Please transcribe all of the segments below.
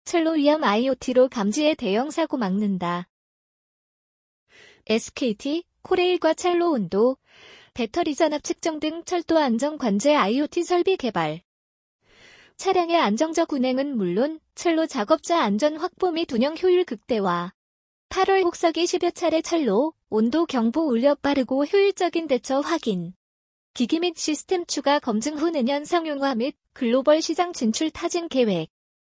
철로 위험 IoT로 감지해 대형 사고 막는다. SKT, 코레일과 철로 온도, 배터리 전압 측정 등 철도 안전 관제 IoT 설비 개발. 차량의 안정적 운행은 물론 철로 작업자 안전 확보 및 운영 효율 극대화. 8월 혹서기 10여 차례 철로 온도 경보 울려 빠르고 효율적인 대처 확인. 기기 및 시스템 추가 검증 후 내년 상용화 및 글로벌 시장 진출 타진 계획.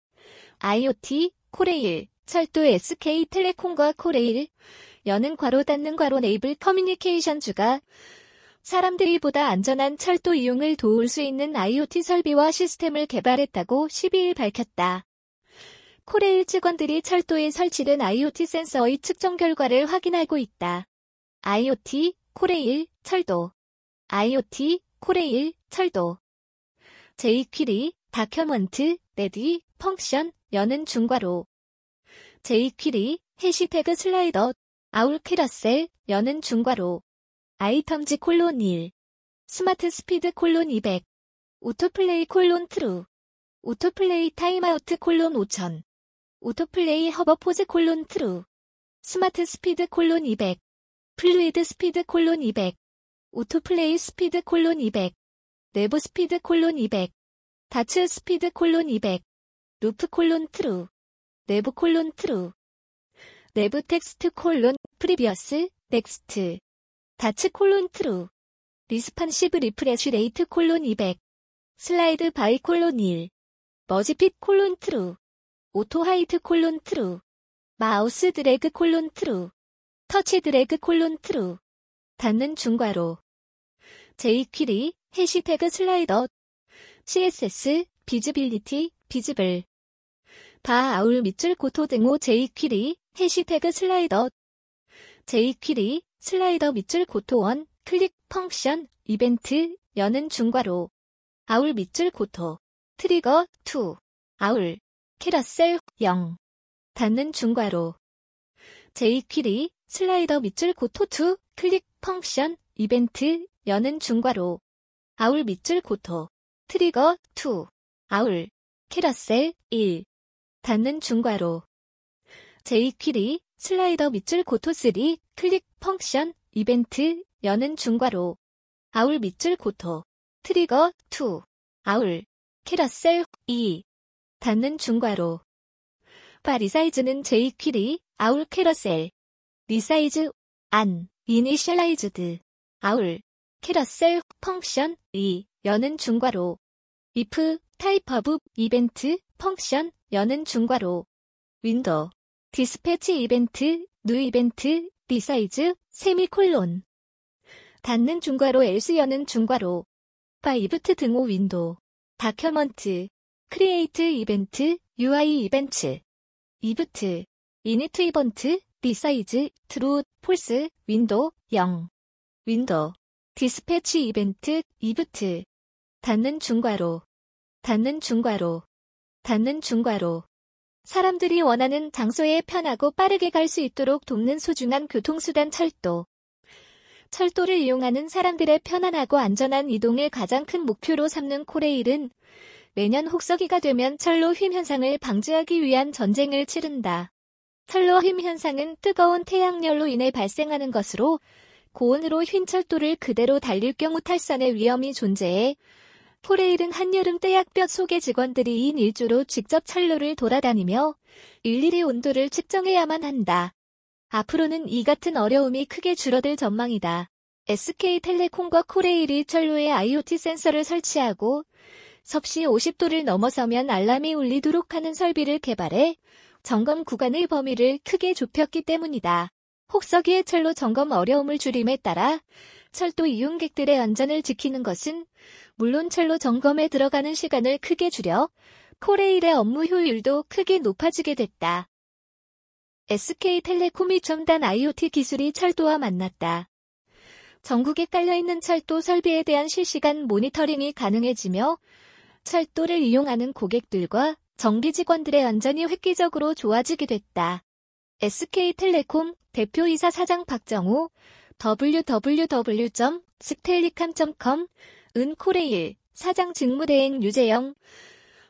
IoT, 코레일, 철도 SK텔레콤과 코레일, 여는 괄호 닫는 괄호 네이블 커뮤니케이션 주가 사람들이 보다 안전한 철도 이용을 도울 수 있는 IoT 설비와 시스템을 개발했다고 12일 밝혔다. 코레일 직원들이 철도에 설치된 IoT 센서의 측정 결과를 확인하고 있다. IoT, 코레일, 철도. IoT, 코레일, 철도. jQuery, 다큐먼트, 레디, 펑션, 여는 중괄호. jQuery, 해시태그 슬라이더, 아울 캐러셀, 여는 중괄호. 아이텀즈 콜론 1. 스마트 스피드 콜론 200. 오토플레이 콜론 트루. 오토플레이 타임아우트 콜론 5000. 오토플레이 허버 포즈 콜론 트루. 스마트 스피드 콜론 200. 플루이드 스피드 콜론 200. 오토플레이 스피드 콜론 200. 내부 스피드 콜론 200. 다츠 스피드 콜론 200. 루프 콜론 트루. 내부 콜론 트루. 내부 텍스트 콜론 프리비어스 넥스트. 다츠 콜론 트루. 리스판시브 리프레쉬 레이트 콜론 200. 슬라이드 바이 콜론 1. 머지핏 콜론 트루. 오토 하이트 콜론 트루. 마우스 드래그 콜론 트루. 터치 드래그 콜론 트루. 닫는 중괄호. jQuery, 해시태그 슬라이더. CSS, 비즈빌리티, 비즈블. 바 아울 밑줄 고토 등호 jQuery, 해시태그 슬라이더. jQuery, 슬라이더 밑줄 고토 1, 클릭, 펑션, 이벤트, 여는 중괄호. 아울 밑줄 고토. 트리거, 2. 아울. 캐러셀, 0. 닫는 중괄호. jQuery, 슬라이더 밑줄 고토 2, 클릭, 펑션, 이벤트, 여는 중괄호. 아울 밑줄 고토. 트리거, 2. 아울. 캐러셀, 1. 닫는 중괄호. jQuery, 슬라이더 밑줄 고토 3, 클릭, 펑션, 이벤트, 여는 중괄호. 아울 밑줄 고토. 트리거, 2. 아울. 캐러셀, 2. 닫는 중괄호. 바 리사이즈는 jQuery, 아울 캐러셀. 리사이즈, 안, 이니셜라이즈드. 아울. 캐러셀, 펑션, 2, 여는 중괄호. if, 타입 오브, 이벤트, 펑션, 여는 중괄호. 윈도우. 디스패치 이벤트, 뉴 이벤트, 리사이즈, 세미콜론. 닫는 중괄호 else 여는 중괄호. 바이브트 등호 윈도우. 다큐먼트. 크리에이트 이벤트, UI 이벤트. 이브트. 이니트 이벤트, 리사이즈, 트루, 폴스, 윈도우, 0. 윈도우. 디스패치 이벤트, 이브트. 닫는 중괄호. 닫는 중괄호. 닫는 중괄호. 사람들이 원하는 장소에 편하고 빠르게 갈 수 있도록 돕는 소중한 교통수단 철도. 철도를 이용하는 사람들의 편안하고 안전한 이동을 가장 큰 목표로 삼는 코레일은 매년 혹서기가 되면 철로 휨 현상을 방지하기 위한 전쟁을 치른다. 철로 휨 현상은 뜨거운 태양열로 인해 발생하는 것으로 고온으로 휨 철도를 그대로 달릴 경우 탈선의 위험이 존재해 코레일은 한여름 떼약볕 속에 직원들이 2인 1조로 직접 철로를 돌아다니며 일일이 온도를 측정해야만 한다. 앞으로는 이 같은 어려움이 크게 줄어들 전망이다. SK텔레콤과 코레일이 철로에 IoT 센서를 설치하고 섭씨 50도를 넘어서면 알람이 울리도록 하는 설비를 개발해 점검 구간의 범위를 크게 좁혔기 때문이다. 혹서기의 철로 점검 어려움을 줄임에 따라 철도 이용객들의 안전을 지키는 것은 물론 철로 점검에 들어가는 시간을 크게 줄여 코레일의 업무 효율도 크게 높아지게 됐다. SK텔레콤이 첨단 IoT 기술이 철도와 만났다. 전국에 깔려있는 철도 설비에 대한 실시간 모니터링이 가능해지며 철도를 이용하는 고객들과 정비 직원들의 안전이 획기적으로 좋아지게 됐다. SK텔레콤 대표이사 사장 박정호 www.stellicam.com 은 코레일 사장 직무대행 유재영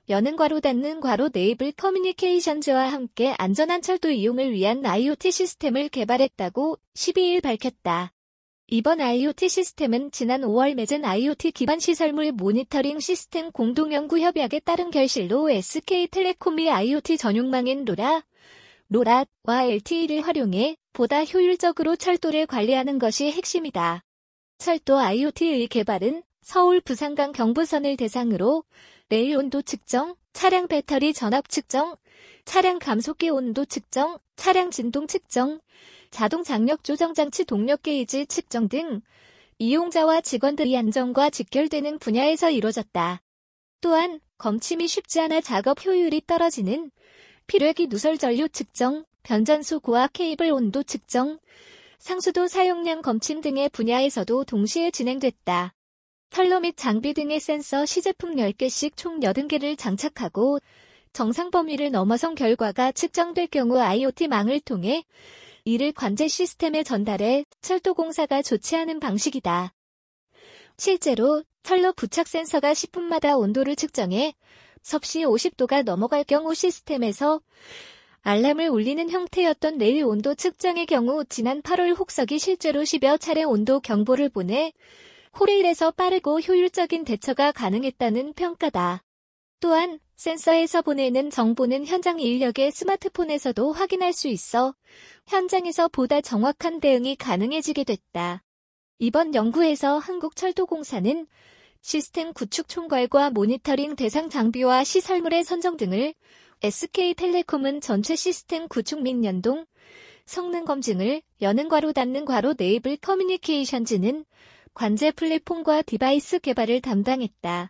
여는 괄호 닫는 괄호 네이블 커뮤니케이션즈와 함께 안전한 철도 이용을 위한 IoT 시스템을 개발했다고 12일 밝혔다. 이번 IoT 시스템은 지난 5월 맺은 IoT 기반 시설물 모니터링 시스템 공동연구 협약에 따른 결실로 SK텔레콤이 IoT 전용망인 로라와 LTE를 활용해 보다 효율적으로 철도를 관리하는 것이 핵심이다. 철도 IoT의 개발은 서울 부산간 경부선을 대상으로 레일 온도 측정, 차량 배터리 전압 측정, 차량 감속기 온도 측정, 차량 진동 측정, 자동 장력 조정 장치 동력 게이지 측정 등 이용자와 직원들의 안전과 직결되는 분야에서 이루어졌다. 또한 검침이 쉽지 않아 작업 효율이 떨어지는 필외기 누설 전류 측정, 변전소 고압 케이블 온도 측정, 상수도 사용량 검침 등의 분야에서도 동시에 진행됐다. 철로 및 장비 등의 센서 시제품 10개씩 총 80개를 장착하고 정상 범위를 넘어선 결과가 측정될 경우 IoT망을 통해 이를 관제 시스템에 전달해 철도공사가 조치하는 방식이다. 실제로 철로 부착 센서가 10분마다 온도를 측정해 섭씨 50도가 넘어갈 경우 시스템에서 알람을 울리는 형태였던 레일 온도 측정의 경우 지난 8월 혹석이 실제로 10여 차례 온도 경보를 보내 코레일에서 빠르고 효율적인 대처가 가능했다는 평가다. 또한 센서에서 보내는 정보는 현장 인력의 스마트폰에서도 확인할 수 있어 현장에서 보다 정확한 대응이 가능해지게 됐다. 이번 연구에서 한국철도공사는 시스템 구축 총괄과 모니터링 대상 장비와 시설물의 선정 등을, SK텔레콤은 전체 시스템 구축 및 연동, 성능 검증을, 여는 괄호 닫는 괄호 네이블 커뮤니케이션즈는 관제 플랫폼과 디바이스 개발을 담당했다.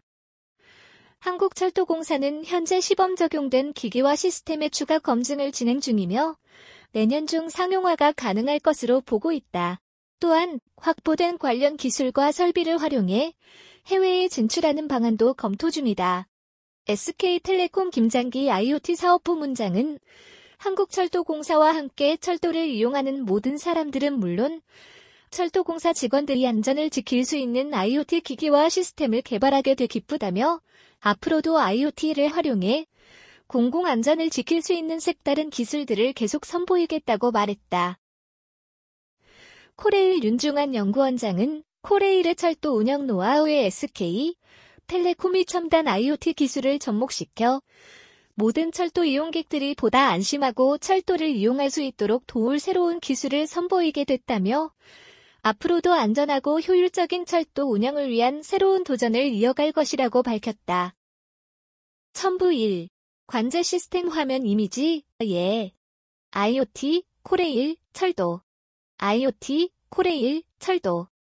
한국철도공사는 현재 시범 적용된 기기와 시스템의 추가 검증을 진행 중이며 내년 중 상용화가 가능할 것으로 보고 있다. 또한 확보된 관련 기술과 설비를 활용해 해외에 진출하는 방안도 검토 중이다. SK텔레콤 김장기 IoT 사업부문장은 한국철도공사와 함께 철도를 이용하는 모든 사람들은 물론 철도공사 직원들이 안전을 지킬 수 있는 IoT 기기와 시스템을 개발하게 돼 기쁘다며 앞으로도 IoT를 활용해 공공안전을 지킬 수 있는 색다른 기술들을 계속 선보이겠다고 말했다. 코레일 윤중한 연구원장은 코레일의 철도 운영 노하우에 SK텔레콤이 첨단 IoT 기술을 접목시켜 모든 철도 이용객들이 보다 안심하고 철도를 이용할 수 있도록 도울 새로운 기술을 선보이게 됐다며 앞으로도 안전하고 효율적인 철도 운영을 위한 새로운 도전을 이어갈 것이라고 밝혔다. 첨부 1. 관제 시스템 화면 이미지, IoT, 코레일, 철도. IoT, 코레일, 철도.